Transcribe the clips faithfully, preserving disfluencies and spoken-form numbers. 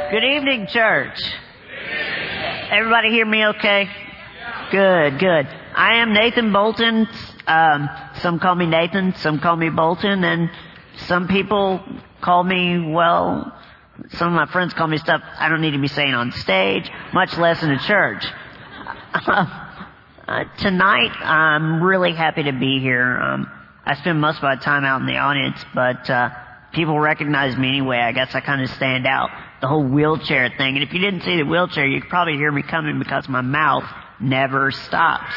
Good evening, church. Everybody hear me okay? Good, good. I am Nathan Bolton. Um, some call me Nathan, some call me Bolton, and some people call me, well, some of my friends call me stuff I don't need to be saying on stage, much less in a church. Uh, tonight, I'm really happy to be here. Um, I spend most of my time out in the audience, but uh, people recognize me anyway. I guess I kind of stand out. The whole wheelchair thing. And if you didn't see the wheelchair, you could probably hear me coming because my mouth never stops.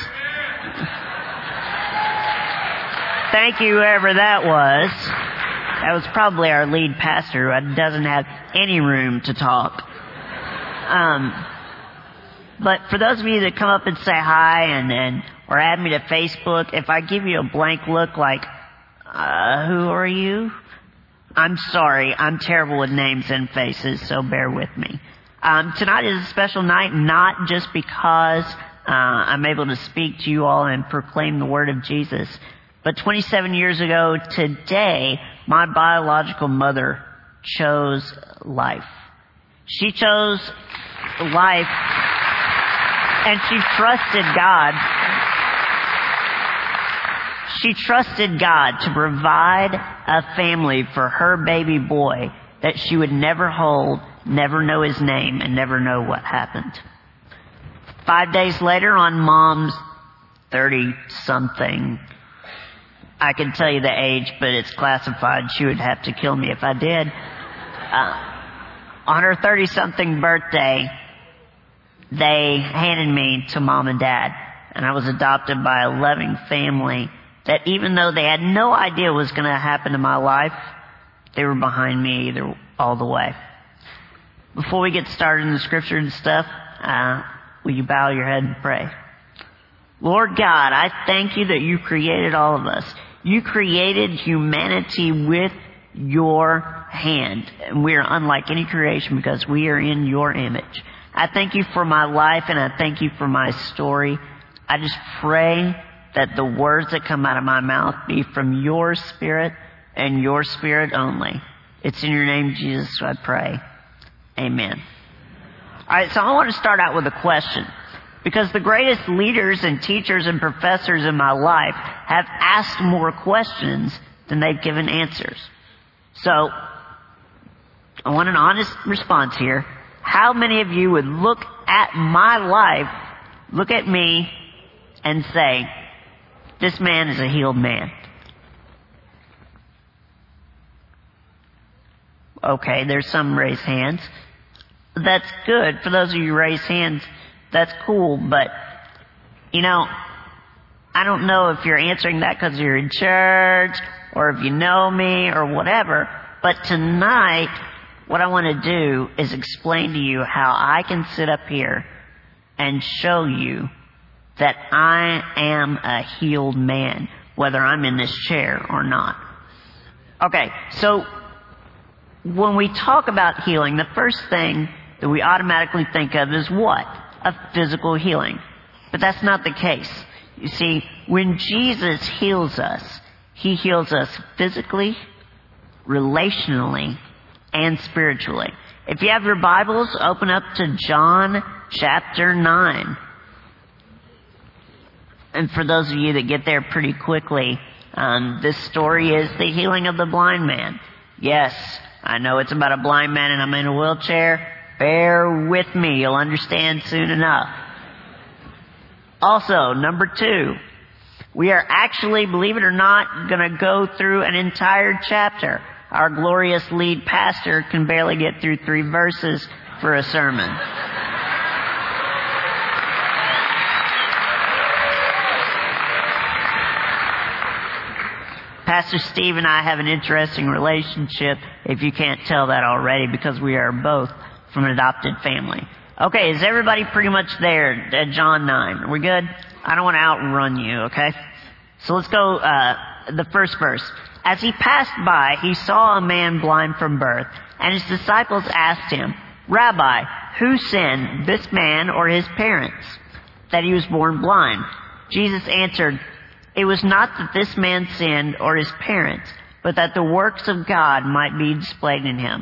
Thank you, whoever that was. That was probably our lead pastor who doesn't have any room to talk. Um... But for those of you that come up and say hi and, and or add me to Facebook, if I give you a blank look like, uh, who are you? I'm sorry. I'm terrible with names and faces, so bear with me. Um, tonight is a special night, not just because uh, I'm able to speak to you all and proclaim the word of Jesus, but twenty-seven years ago today, my biological mother chose life. She chose life. And she trusted God. She trusted God to provide a family for her baby boy that she would never hold, never know his name, and never know what happened. Five days later, on Mom's thirty-something, I can tell you the age, but it's classified. She would have to kill me if I did. Uh, on her thirty-something birthday, they handed me to Mom and Dad, and I was adopted by a loving family that even though they had no idea what was going to happen to my life, they were behind me either all the way. Before we get started in the scripture and stuff, uh, will you bow your head and pray? Lord God, I thank you that you created all of us. You created humanity with your hand, and we are unlike any creation because we are in your image. I thank you for my life, and I thank you for my story. I just pray that the words that come out of my mouth be from your spirit and your spirit only. It's in your name, Jesus, I pray. Amen. All right, so I want to start out with a question, because the greatest leaders and teachers and professors in my life have asked more questions than they've given answers. So I want an honest response here. How many of you would look at my life, look at me, and say, this man is a healed man? Okay, there's some raised hands. That's good. For those of you who raise hands, that's cool. But, you know, I don't know if you're answering that because you're in church or if you know me or whatever. But tonight, what I want to do is explain to you how I can sit up here and show you that I am a healed man, whether I'm in this chair or not. Okay, so when we talk about healing, the first thing that we automatically think of is what? A physical healing. But that's not the case. You see, when Jesus heals us, He heals us physically, relationally, and spiritually. If you have your Bibles, open up to John chapter nine. And for those of you that get there pretty quickly, um, this story is the healing of the blind man. Yes, I know it's about a blind man and I'm in a wheelchair. Bear with me, you'll understand soon enough. Also, number two, we are actually, believe it or not, going to go through an entire chapter. Our glorious lead pastor can barely get through three verses for a sermon. Pastor Steve and I have an interesting relationship, if you can't tell that already, because we are both from an adopted family. Okay, is everybody pretty much there at John nine? Are we good? I don't want to outrun you, okay? So let's go, uh, the first verse. As he passed by, he saw a man blind from birth, and his disciples asked him, Rabbi, who sinned, this man or his parents, that he was born blind? Jesus answered, It was not that this man sinned or his parents, but that the works of God might be displayed in him.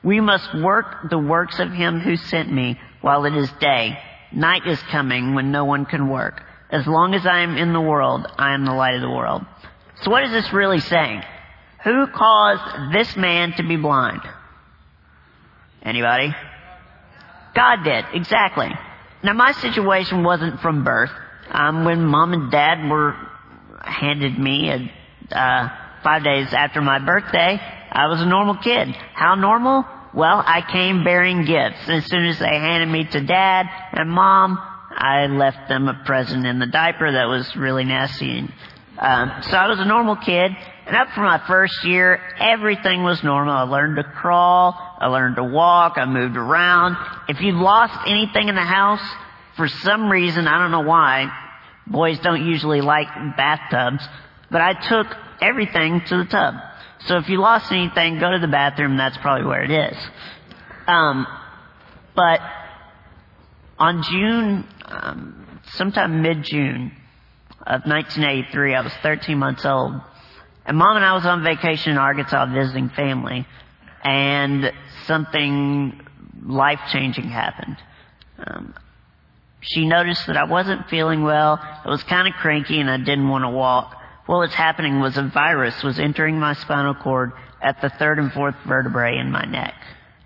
We must work the works of him who sent me while it is day. Night is coming when no one can work. As long as I am in the world, I am the light of the world. So what is this really saying? Who caused this man to be blind? Anybody? God did, exactly. Now my situation wasn't from birth. Um, when mom and dad were handed me a, uh, five days after my birthday, I was a normal kid. How normal? Well, I came bearing gifts. As soon as they handed me to dad and mom, I left them a present in the diaper that was really nasty. Um, so I was a normal kid. And up for my first year, everything was normal. I learned to crawl. I learned to walk. I moved around. If you lost anything in the house, for some reason, I don't know why, boys don't usually like bathtubs, but I took everything to the tub. So if you lost anything, go to the bathroom. That's probably where it is. Um, but on June, um, sometime mid-June of nineteen eighty-three, I was thirteen months old. And mom and I was on vacation in Arkansas visiting family. And something life-changing happened. Um, she noticed that I wasn't feeling well. I was kind of cranky and I didn't want to walk. What was happening was a virus was entering my spinal cord at the third and fourth vertebrae in my neck.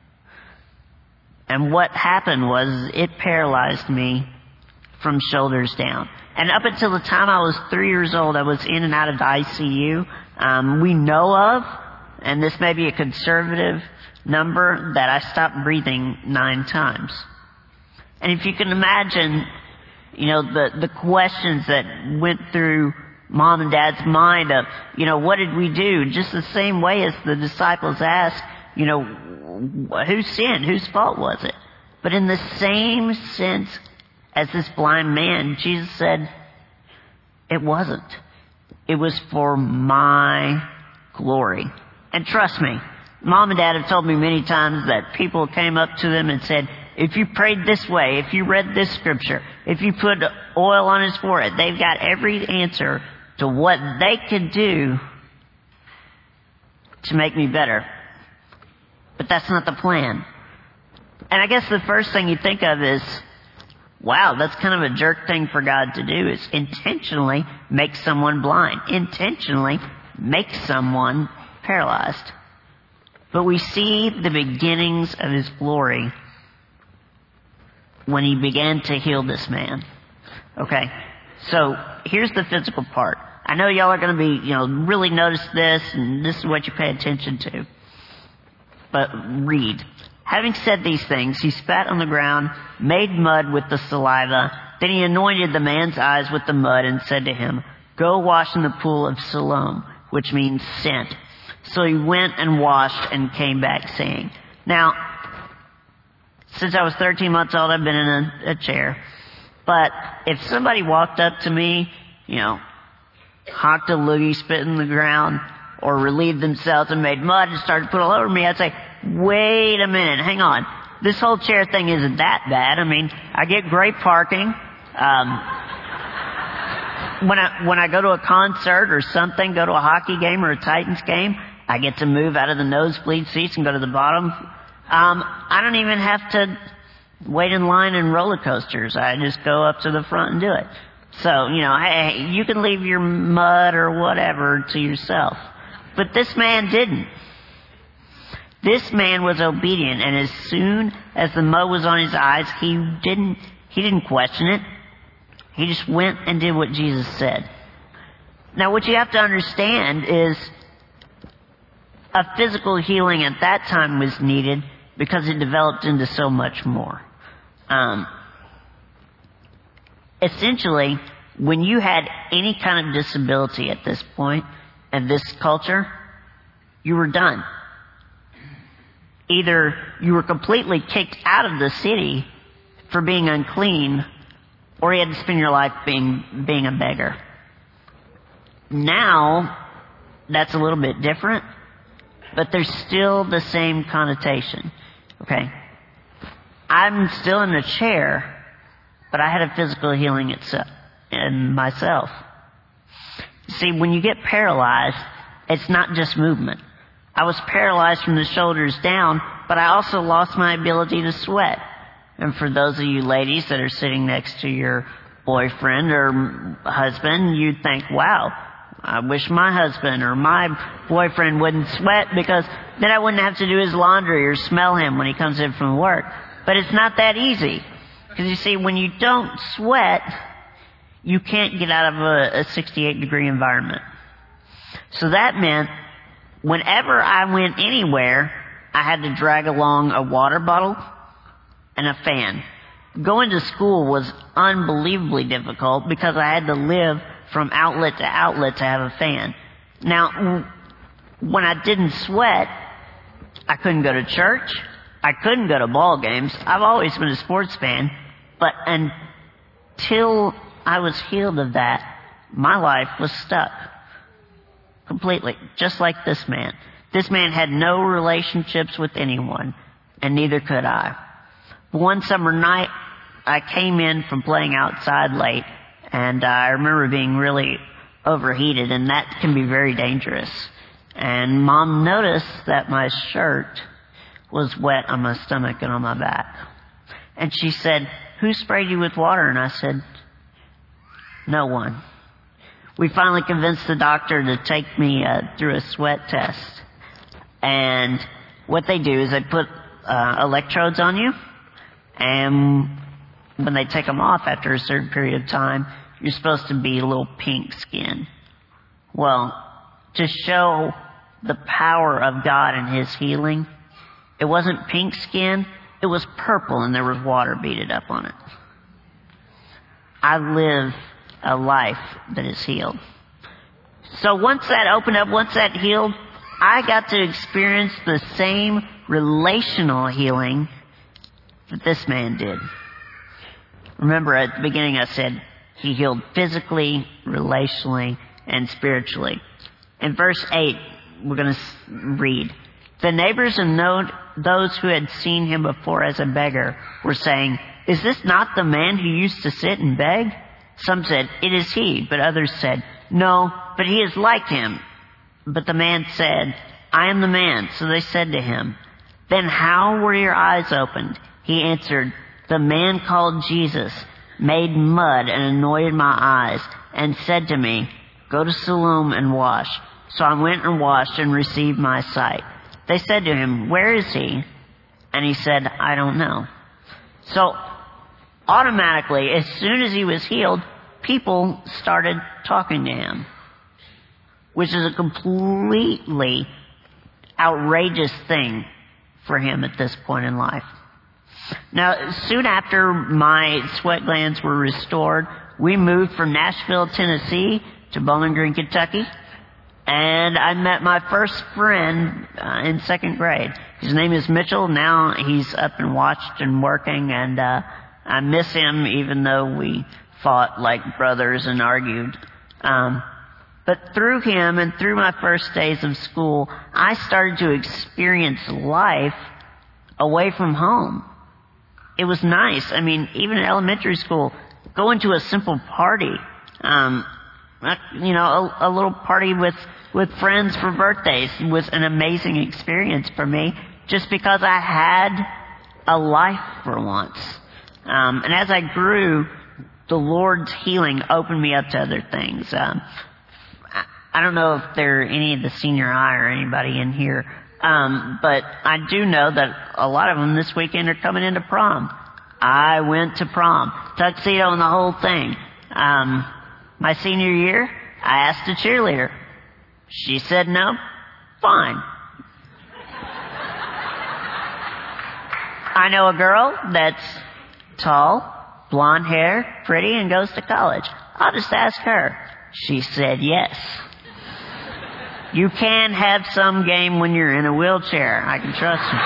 And what happened was it paralyzed me from shoulders down. And up until the time I was three years old, I was in and out of the I C U. Um, we know of, and this may be a conservative number, that I stopped breathing nine times. And if you can imagine, you know, the, the questions that went through mom and dad's mind of, you know, what did we do? Just the same way as the disciples asked, you know, who sinned? Whose fault was it? But in the same sense as this blind man, Jesus said, it wasn't. It was for my glory. And trust me, mom and dad have told me many times that people came up to them and said, if you prayed this way, if you read this scripture, if you put oil on his forehead, they've got every answer to what they could do to make me better. But that's not the plan. And I guess the first thing you think of is, wow, that's kind of a jerk thing for God to do, is intentionally make someone blind. Intentionally make someone paralyzed. But we see the beginnings of his glory when he began to heal this man. Okay, so here's the physical part. I know y'all are going to be, you know, really notice this, and this is what you pay attention to. But read. Having said these things, he spat on the ground, made mud with the saliva. Then he anointed the man's eyes with the mud and said to him, go wash in the pool of Siloam, which means sent. So he went and washed and came back saying. Now, since I was thirteen months old, I've been in a, a chair. But if somebody walked up to me, you know, hocked a loogie, spit in the ground, or relieved themselves and made mud and started to put all over me, I'd say, wait a minute, hang on. This whole chair thing isn't that bad. I mean, I get great parking. Um, when I when I go to a concert or something, go to a hockey game or a Titans game, I get to move out of the nosebleed seats and go to the bottom. Um, I don't even have to wait in line in roller coasters. I just go up to the front and do it. So, you know, hey, you can leave your mud or whatever to yourself. But this man didn't. This man was obedient, and as soon as the mud was on his eyes, he didn't, he didn't question it. He just went and did what Jesus said. Now, what you have to understand is a physical healing at that time was needed because it developed into so much more. Um, essentially, when you had any kind of disability at this point in this culture, you were done. Either you were completely kicked out of the city for being unclean, or you had to spend your life being being a beggar. Now, that's a little bit different, but there's still the same connotation. Okay? I'm still in a chair, but I had a physical healing itself in myself. See, when you get paralyzed, it's not just movement. I was paralyzed from the shoulders down, but I also lost my ability to sweat. And for those of you ladies that are sitting next to your boyfriend or husband, you'd think, wow, I wish my husband or my boyfriend wouldn't sweat, because then I wouldn't have to do his laundry or smell him when he comes in from work. But it's not that easy. Because you see, when you don't sweat, you can't get out of a, a sixty-eight degree environment. So that meant whenever I went anywhere, I had to drag along a water bottle and a fan. Going to school was unbelievably difficult because I had to live from outlet to outlet to have a fan. Now, when I didn't sweat, I couldn't go to church. I couldn't go to ball games. I've always been a sports fan. But until I was healed of that, my life was stuck. Completely. Just like this man. This man had no relationships with anyone, and neither could I. But one summer night, I came in from playing outside late, and uh, I remember being really overheated, and that can be very dangerous. And Mom noticed that my shirt was wet on my stomach and on my back. And she said, "Who sprayed you with water?" And I said, "No one." We finally convinced the doctor to take me uh, through a sweat test. And what they do is they put uh, electrodes on you, and when they take them off after a certain period of time, you're supposed to be a little pink skin. Well, to show the power of God and His healing, it wasn't pink skin, it was purple, and there was water beaded up on it. I live a life that is healed. So once that opened up, once that healed, I got to experience the same relational healing that this man did. Remember, at the beginning I said he healed physically, relationally, and spiritually. In verse eight, we're going to read, "The neighbors and those who had seen him before as a beggar were saying, 'Is this not the man who used to sit and beg?' Some said, 'It is he,' but others said, 'No, but he is like him.' But the man said, 'I am the man.' So they said to him, 'Then how were your eyes opened?' He answered, 'The man called Jesus made mud and anointed my eyes and said to me, "Go to Siloam and wash." So I went and washed and received my sight.' They said to him, 'Where is he?' And he said, 'I don't know.'" So automatically, as soon as he was healed, people started talking to him, which is a completely outrageous thing for him at this point in life. Now, soon after my sweat glands were restored, we moved from Nashville, Tennessee to Bowling Green, Kentucky, and I met my first friend uh, in second grade. His name is Mitchell. Now he's up and watched and working, and uh, I miss him even though we fought like brothers and argued. Um, but through him and through my first days of school, I started to experience life away from home. It was nice. I mean, even in elementary school, going to a simple party, um, you know, a, a little party with, with friends for birthdays was an amazing experience for me, just because I had a life for once. Um, and as I grew, the Lord's healing opened me up to other things. Um, I, I don't know if there are any of the senior high or anybody in here, um, but I do know that a lot of them this weekend are coming into prom. I went to prom, tuxedo and the whole thing. Um, my senior year, I asked a cheerleader. She said no. Fine. I know a girl that's tall, blonde hair, pretty, and goes to college. I'll just ask her. She said yes. You can have some game when you're in a wheelchair. I can trust you.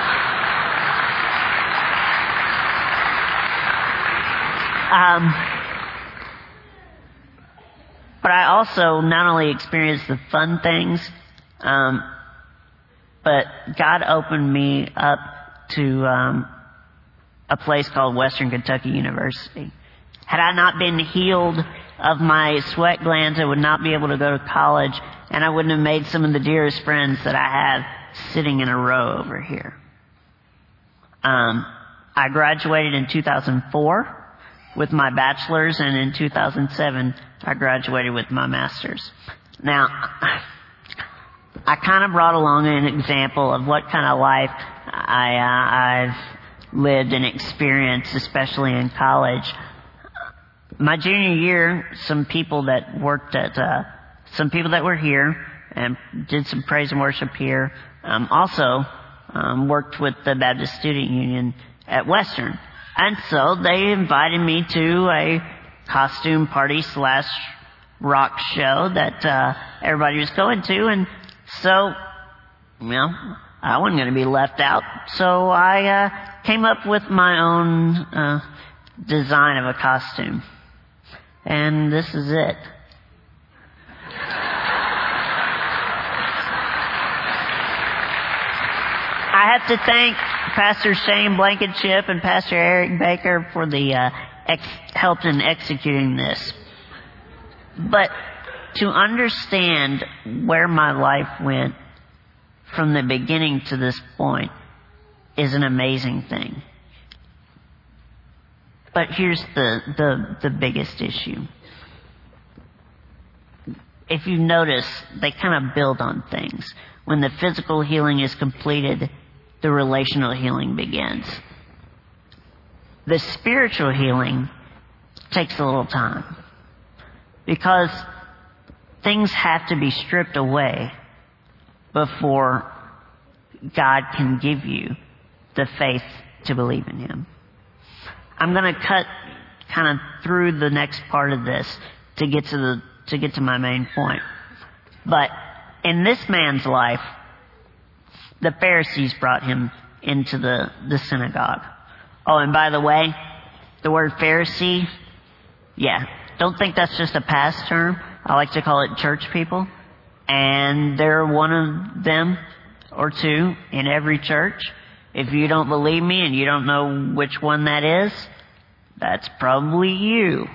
Um, but I also not only experienced the fun things, um, but God opened me up to um, a place called Western Kentucky University. Had I not been healed of my sweat glands, I would not be able to go to college, and I wouldn't have made some of the dearest friends that I have sitting in a row over here. Um, I graduated in two thousand four with my bachelor's, and in two thousand seven, I graduated with my master's. Now, I kind of brought along an example of what kind of life I, uh, I've lived and experienced, especially in college. My junior year, some people that worked at, uh, some people that were here and did some praise and worship here, um, also um, worked with the Baptist Student Union at Western. And so they invited me to a costume party slash rock show that uh, everybody was going to, and so, you know, I wasn't going to be left out. So I uh, came up with my own uh, design of a costume. And this is it. I have to thank Pastor Shane Blankenship and Pastor Eric Baker for the uh, ex- help in executing this. But to understand where my life went from the beginning to this point is an amazing thing. But here's the, the, the biggest issue. If you notice, they kind of build on things. When the physical healing is completed, the relational healing begins. The spiritual healing takes a little time, because things have to be stripped away before God can give you the faith to believe in Him. I'm going to cut kind of through the next part of this to get to the to get to my main point. But in this man's life, the Pharisees brought him into the, the synagogue. Oh, and by the way, the word Pharisee, yeah, don't think that's just a past term. I like to call it church people. And they're one of them or two in every church. If you don't believe me and you don't know which one that is, that's probably you.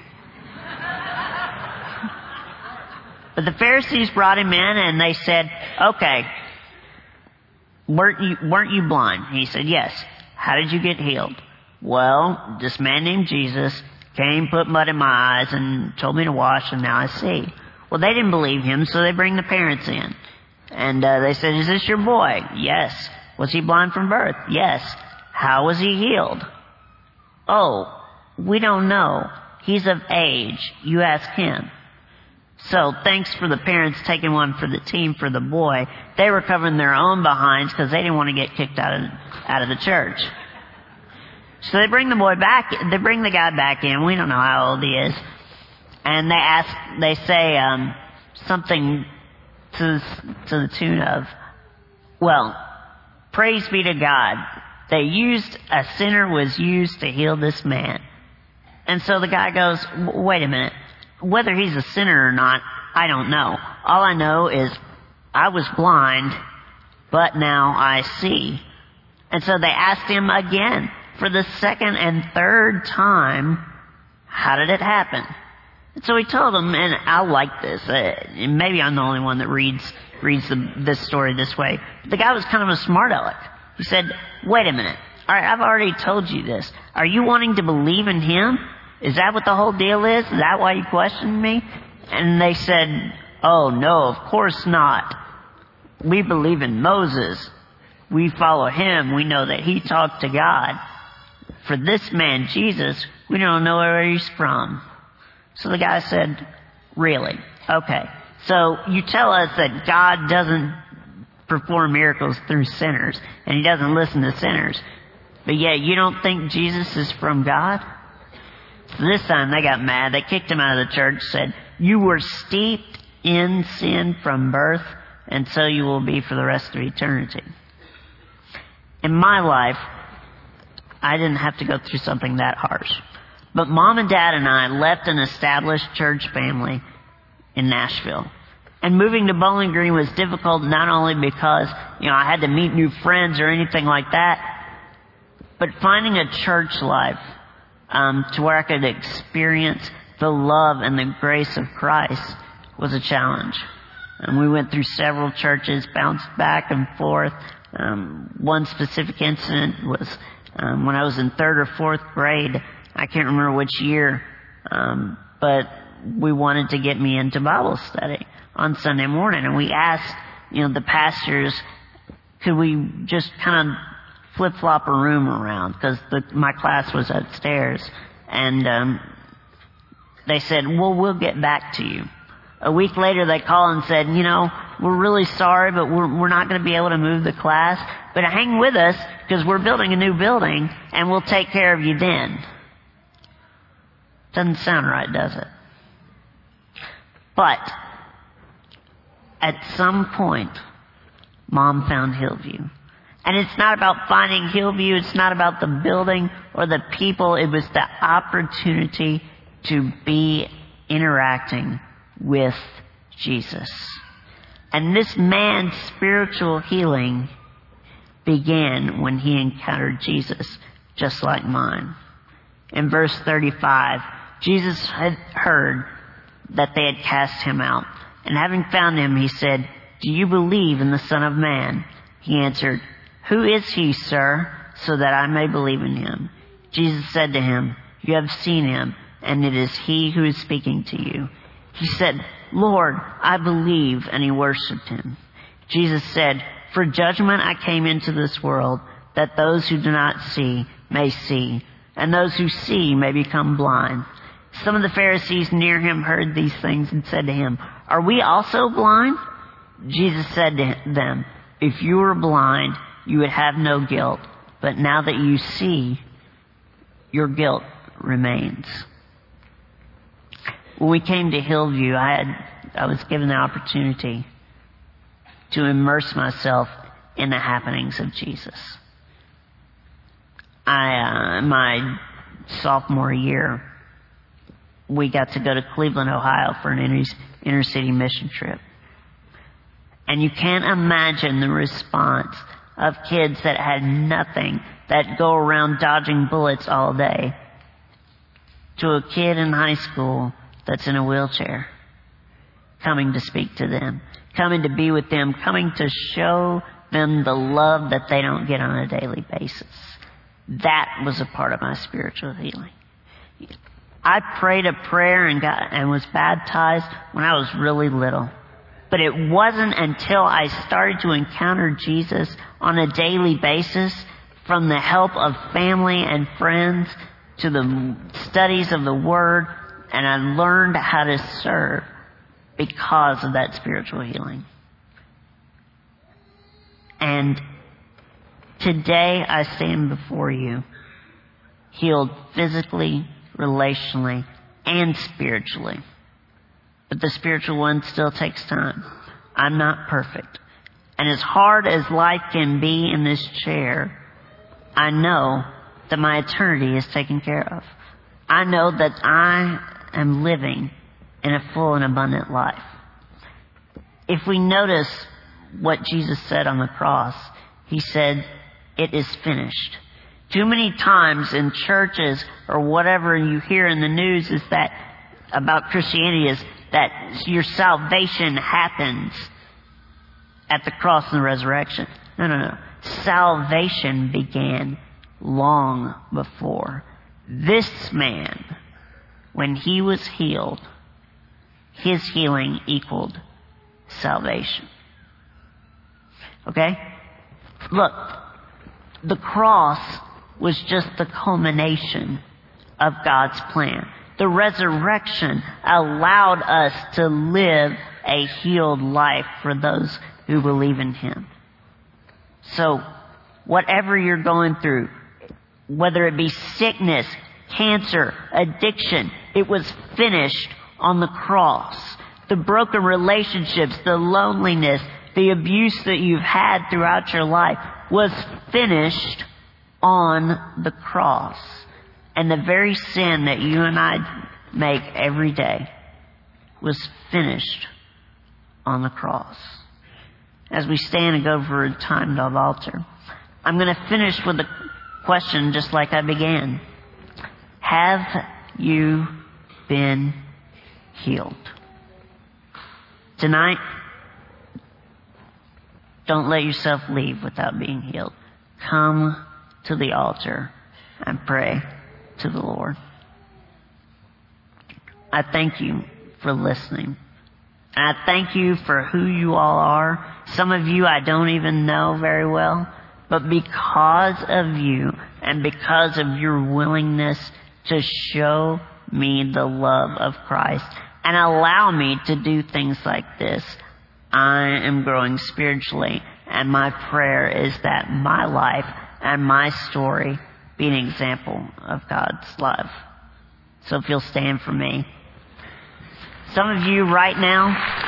But the Pharisees brought him in and they said, okay, weren't you, weren't you blind? He said, yes. How did you get healed? Well, this man named Jesus came, put mud in my eyes, and told me to wash, and now I see. Well, they didn't believe him, so they bring the parents in. And uh, they said, is this your boy? Yes. Was he blind from birth? Yes. How was he healed? Oh, we don't know. He's of age. You ask him. So thanks for the parents taking one for the team for the boy. They were covering their own behinds because they didn't want to get kicked out of out of the church. So they bring the boy back. They bring the guy back in. We don't know how old he is. And they ask. They say um, something to to the tune of, "Well, praise be to God. They used a sinner was used to heal this man." And so the guy goes, "Wait a minute. Whether he's a sinner or not, I don't know. All I know is I was blind, but now I see." And so they asked him again for the second and third time, how did it happen? And so he told them, and I like this. Uh, maybe I'm the only one that reads reads the, this story this way. The guy was kind of a smart aleck. He said, wait a minute. All right, I've already told you this. Are you wanting to believe in him? Is that what the whole deal is? Is that why you questioned me? And they said, oh, no, of course not. We believe in Moses. We follow him. We know that he talked to God. For this man, Jesus, we don't know where he's from. So the guy said, really? Okay. So you tell us that God doesn't perform miracles through sinners, and he doesn't listen to sinners. But yet you don't think Jesus is from God? So this time they got mad. They kicked him out of the church, said, you were steeped in sin from birth, and so you will be for the rest of eternity. In my life, I didn't have to go through something that harsh. But Mom and Dad and I left an established church family in Nashville. And moving to Bowling Green was difficult not only because, you know, I had to meet new friends or anything like that, but finding a church life um, to where I could experience the love and the grace of Christ was a challenge. And we went through several churches, bounced back and forth. Um, one specific incident was um, when I was in third or fourth grade. I can't remember which year, um, but we wanted to get me into Bible study on Sunday morning. And we asked, you know, the pastors, could we just kind of flip-flop a room around? Because my class was upstairs. And um, they said, well, we'll get back to you. A week later, they called and said, you know, we're really sorry, but we're, we're not going to be able to move the class. But hang with us, because we're building a new building, and we'll take care of you then. Doesn't sound right, does it? But at some point, Mom found Hillview. And it's not about finding Hillview. It's not about the building or the people. It was the opportunity to be interacting with Jesus. And this man's spiritual healing began when he encountered Jesus, just like mine. In verse thirty-five, Jesus had heard that they had cast him out. And having found him, he said, do you believe in the Son of Man? He answered, who is he, sir, so that I may believe in him? Jesus said to him, you have seen him, and it is he who is speaking to you. He said, Lord, I believe, and he worshipped him. Jesus said, for judgment I came into this world, that those who do not see may see, and those who see may become blind. Some of the Pharisees near him heard these things and said to him, are we also blind? Jesus said to them, if you were blind, you would have no guilt, but now that you see, your guilt remains. When we came to Hillview, I had I was given the opportunity to immerse myself in the happenings of Jesus. I, uh, my sophomore year, we got to go to Cleveland, Ohio for an inner, inner city mission trip. And you can't imagine the response of kids that had nothing, that go around dodging bullets all day, to a kid in high school that's in a wheelchair, coming to speak to them, coming to be with them, coming to show them the love that they don't get on a daily basis. That was a part of my spiritual healing. I prayed a prayer and got and was baptized when I was really little. But it wasn't until I started to encounter Jesus on a daily basis, from the help of family and friends to the studies of the Word, and I learned how to serve because of that spiritual healing. And today I stand before you, healed physically, relationally, and spiritually. But the spiritual one still takes time. I'm not perfect. And as hard as life can be in this chair, I know that my eternity is taken care of. I know that I am living in a full and abundant life. If we notice what Jesus said on the cross, he said, it is finished. Too many times in churches or whatever you hear in the news is that about Christianity is that your salvation happens at the cross and the resurrection. No, no, no. Salvation began long before. This man, when he was healed, his healing equaled salvation. Okay? Look, the cross was just the culmination of God's plan. The resurrection allowed us to live a healed life for those who believe in Him. So, whatever you're going through, whether it be sickness, cancer, addiction, it was finished on the cross. The broken relationships, the loneliness, the abuse that you've had throughout your life was finished on the cross. And the very sin that you and I make every day was finished on the cross. As we stand and go for a time of altar, I'm going to finish with a question just like I began. Have you been healed. Tonight, don't let yourself leave without being healed. Come to the altar and pray to the Lord. I thank you for listening. And I thank you for who you all are. Some of you I don't even know very well. But because of you and because of your willingness to show me the love of Christ and allow me to do things like this, I am growing spiritually. And my prayer is that my life and my story be an example of God's love. So if you'll stand for me. Some of you right now,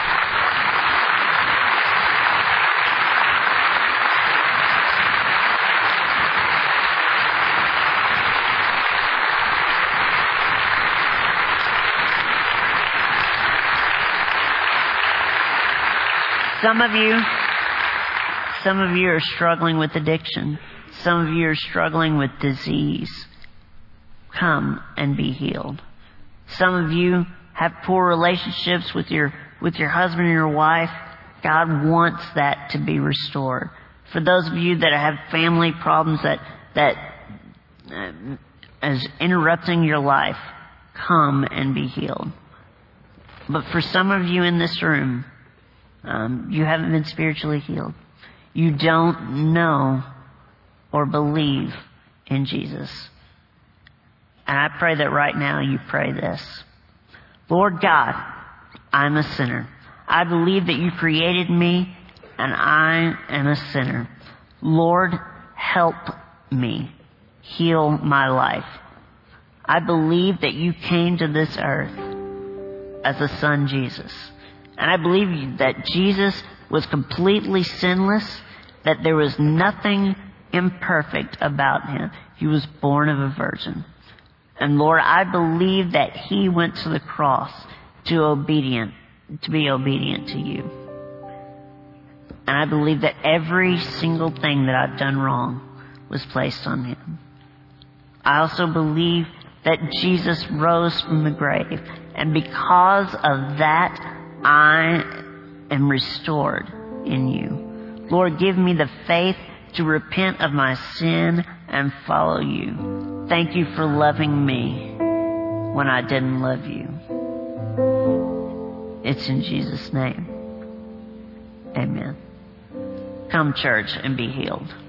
Some of you, some of you are struggling with addiction. Some of you are struggling with disease. Come and be healed. Some of you have poor relationships with your with your husband and your wife. God wants that to be restored. For those of you that have family problems that that uh, is interrupting your life, come and be healed. But for some of you in this room, Um, you haven't been spiritually healed. You don't know or believe in Jesus. And I pray that right now you pray this. Lord God, I'm a sinner. I believe that you created me and I am a sinner. Lord, help me. Heal my life. I believe that you came to this earth as a son, Jesus. And I believe that Jesus was completely sinless, that there was nothing imperfect about him. He was born of a virgin. And Lord, I believe that he went to the cross to obedient, to be obedient to you. And I believe that every single thing that I've done wrong was placed on him. I also believe that Jesus rose from the grave. And because of that, I am restored in you. Lord, give me the faith to repent of my sin and follow you. Thank you for loving me when I didn't love you. It's in Jesus' name. Amen. Come, church, and be healed.